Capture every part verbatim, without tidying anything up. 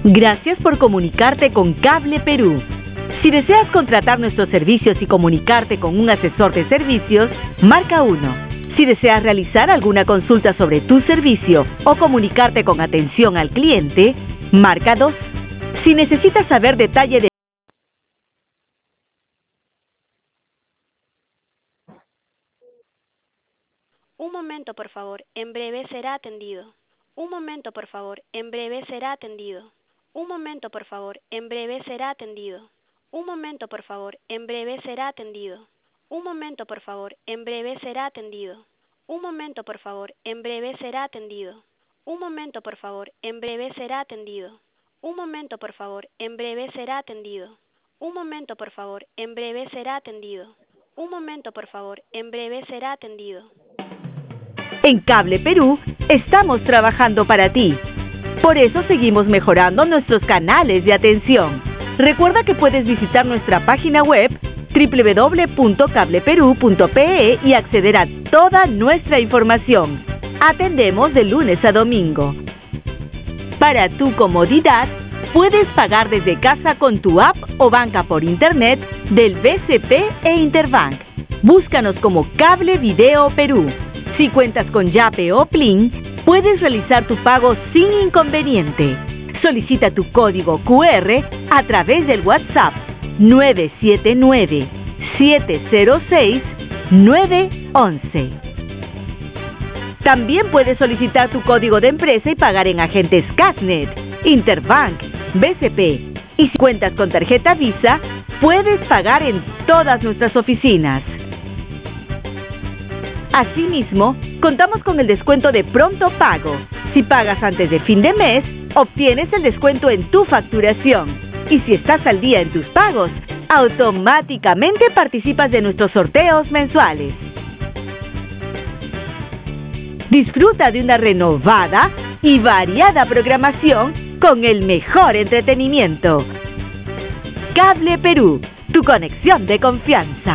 Gracias por comunicarte con Cable Perú. Si deseas contratar nuestros servicios y comunicarte con un asesor de servicios, marca uno. Si deseas realizar alguna consulta sobre tu servicio o comunicarte con atención al cliente, marca dos. Si necesitas saber detalle de Un momento, por favor. En breve será atendido. Un momento, por favor. En breve será atendido. Un momento, por favor. En breve será atendido. Un momento, por favor. En breve será atendido. Un momento, por favor. En breve será atendido. Un momento, por favor. En breve será atendido. Un momento, por favor. En breve será atendido. Un momento, por favor. En breve será atendido. Un momento, por favor. En breve será atendido. Un momento, por favor. En breve será atendido. En Cable Perú estamos trabajando para ti. Por eso seguimos mejorando nuestros canales de atención. Recuerda que puedes visitar nuestra página web doble u doble u doble u punto cable perú punto pe e y acceder a toda nuestra información. Atendemos de lunes a domingo. Para tu comodidad, puedes pagar desde casa con tu app o banca por internet del B C P e Interbank. Búscanos como Cable Video Perú. Si cuentas con Yape o Plin, puedes realizar tu pago sin inconveniente. Solicita tu código cu erre a través del WhatsApp nueve siete nueve, siete cero seis, nueve once. También puedes solicitar tu código de empresa y pagar en agentes Casnet, Interbank, B C P. Y si cuentas con tarjeta Visa, puedes pagar en todas nuestras oficinas. Asimismo, contamos con el descuento de pronto pago. Si pagas antes de fin de mes, obtienes el descuento en tu facturación. Y si estás al día en tus pagos, automáticamente participas de nuestros sorteos mensuales. Disfruta de una renovada y variada programación con el mejor entretenimiento. Cable Perú, tu conexión de confianza.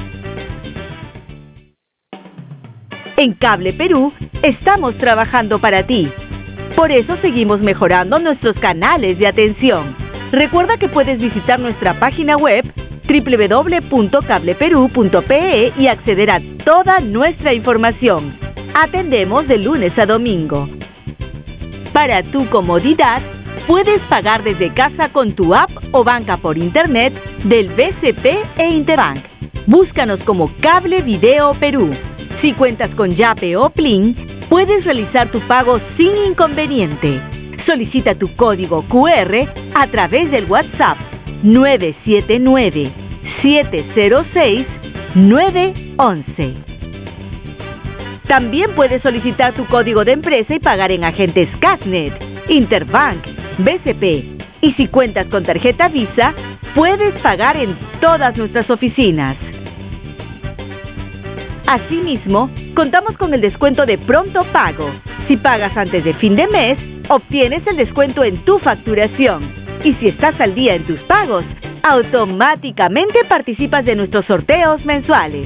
En Cable Perú estamos trabajando para ti. Por eso seguimos mejorando nuestros canales de atención. Recuerda que puedes visitar nuestra página web doble u doble u doble u punto cable perú punto pe e y acceder a toda nuestra información. Atendemos de lunes a domingo. Para tu comodidad, puedes pagar desde casa con tu app o banca por internet del B C P e Interbank. Búscanos como Cable Video Perú. Si cuentas con Yape o Plin, puedes realizar tu pago sin inconveniente. Solicita tu código cu erre a través del WhatsApp nueve siete nueve, siete cero seis, nueve once. También puedes solicitar tu código de empresa y pagar en agentes Casnet, Interbank, B C P. Y si cuentas con tarjeta Visa, puedes pagar en todas nuestras oficinas. Asimismo, contamos con el descuento de pronto pago. Si pagas antes de fin de mes, obtienes el descuento en tu facturación. Y si estás al día en tus pagos, automáticamente participas de nuestros sorteos mensuales.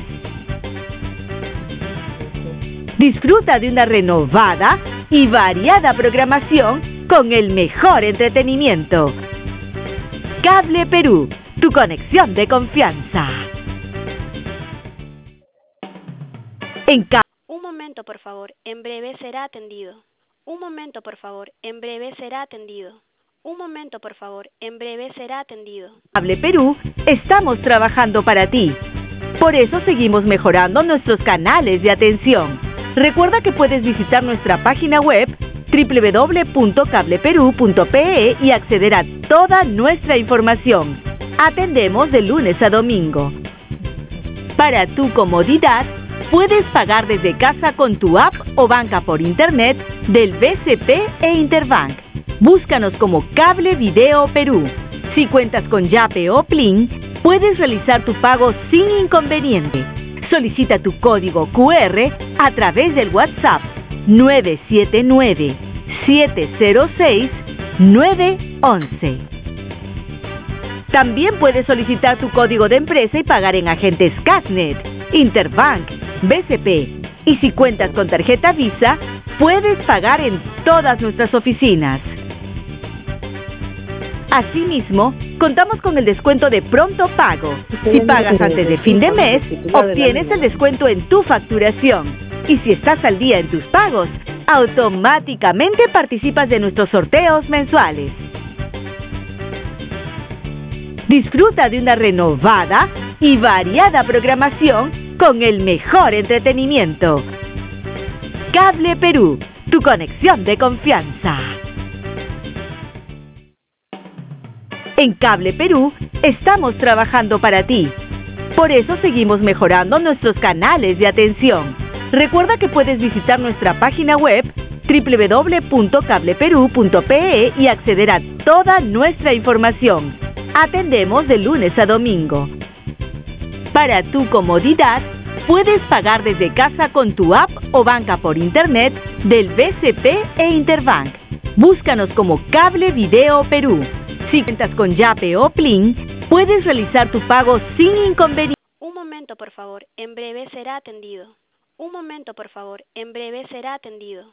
Disfruta de una renovada y variada programación con el mejor entretenimiento. Cable Perú, tu conexión de confianza. En ca- Un momento, por favor. En breve será atendido. Un momento, por favor. En breve será atendido. Un momento, por favor. En breve será atendido. Cable Perú estamos trabajando para ti. Por eso seguimos mejorando nuestros canales de atención. Recuerda que puedes visitar nuestra página web doble u doble u doble u punto cable perú punto pe e y acceder a toda nuestra información. Atendemos de lunes a domingo. Para tu comodidad, puedes pagar desde casa con tu app o banca por internet del B C P e Interbank. Búscanos como Cable Video Perú. Si cuentas con Yape o Plin, puedes realizar tu pago sin inconveniente. Solicita tu código cu erre a través del WhatsApp nueve siete nueve, siete cero seis, nueve once. También puedes solicitar tu código de empresa y pagar en agentes Casnet, Interbank, B C P. Y si cuentas con tarjeta Visa, puedes pagar en todas nuestras oficinas. Asimismo, contamos con el descuento de pronto pago. Si pagas antes de fin de mes, obtienes el descuento en tu facturación. Y si estás al día en tus pagos, automáticamente participas de nuestros sorteos mensuales. Disfruta de una renovada y variada programación con el mejor entretenimiento. Cable Perú, tu conexión de confianza. En Cable Perú estamos trabajando para ti. Por eso seguimos mejorando nuestros canales de atención. Recuerda que puedes visitar nuestra página web doble u doble u doble u punto cable perú punto pe e y acceder a toda nuestra información. Atendemos de lunes a domingo. Para tu comodidad, puedes pagar desde casa con tu app o banca por internet del B C P e Interbank. Búscanos como Cable Video Perú. Si cuentas con Yape o Plin, puedes realizar tu pago sin inconveniente. Un momento, por favor. En breve será atendido. Un momento, por favor. En breve será atendido.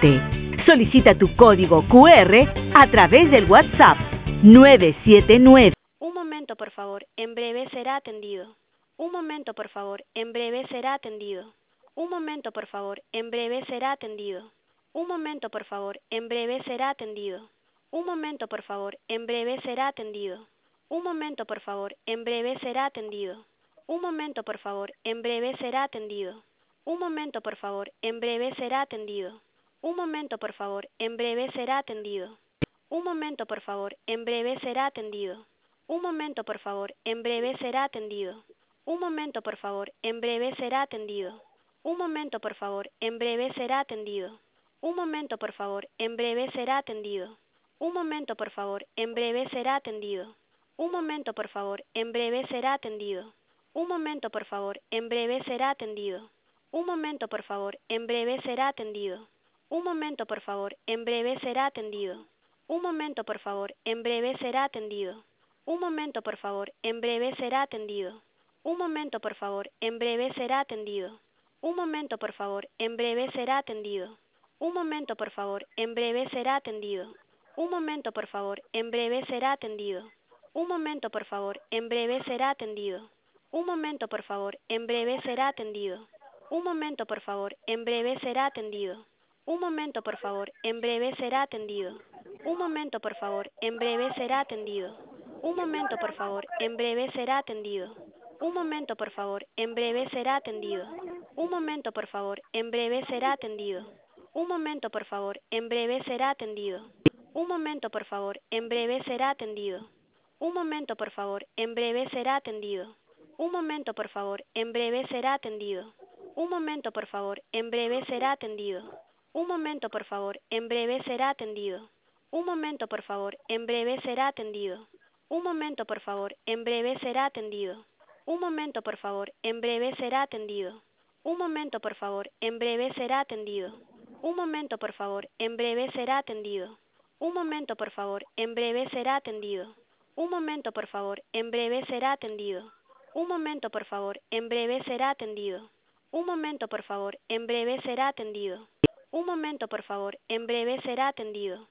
Solicita tu código Q R a través del WhatsApp nueve siete nueve. Un momento, por favor. En breve será atendido. Un momento, por favor. En breve será atendido. Un momento, por favor. En breve será atendido. Un momento, por favor. En breve será atendido. Un momento, por favor. En breve será atendido. Un momento, por favor. En breve será atendido. Un momento, por favor. En breve será atendido. Un momento, por favor. En breve será atendido. Un momento, por favor. En breve será atendido. Un momento, por favor. En breve será atendido. Un momento, por favor. En breve será atendido. Un momento, por favor. En breve será atendido. Un momento, por favor. En breve será atendido. Un momento, por favor. En breve será atendido. Un momento, por favor. En breve será atendido. Un momento, por favor. En breve será atendido. Un momento, por favor. En breve será atendido. Un momento, por favor. En breve será atendido. Un momento, por favor. En breve será atendido. Un momento, por favor. En breve será atendido. Un momento, por favor. En breve será atendido. Un momento, por favor. En breve será atendido. Un momento, por favor. En breve será atendido. Un momento, por favor. En breve será atendido. Un momento, por favor. En breve será atendido. Un momento, por favor. En breve será atendido. Un momento, por favor. En breve será atendido. Un momento, por favor. En breve será atendido. Un momento, por favor. En breve será atendido. Un momento, por favor. En breve será atendido. Un momento, por favor. En breve será atendido. Un momento, por favor. En breve será atendido. Un momento, por favor. En breve será atendido. Un momento, por favor. En breve será atendido. Un momento, por favor. En breve será atendido. Un momento, por favor. En breve será atendido. Un momento, por favor. En breve será atendido. Un momento, por favor. En breve será atendido. Un momento, por favor. En breve será atendido. Un momento, por favor. En breve será atendido. Un momento, por favor. En breve será atendido. Un momento, por favor. En breve será atendido. Un momento, por favor. En breve será atendido. Un momento, por favor. En breve será atendido. Un momento, por favor. En breve será atendido. Un momento, por favor. En breve será atendido. Un momento, por favor. En breve será atendido. Un momento, por favor. En breve será atendido. Un momento, por favor. En breve será atendido.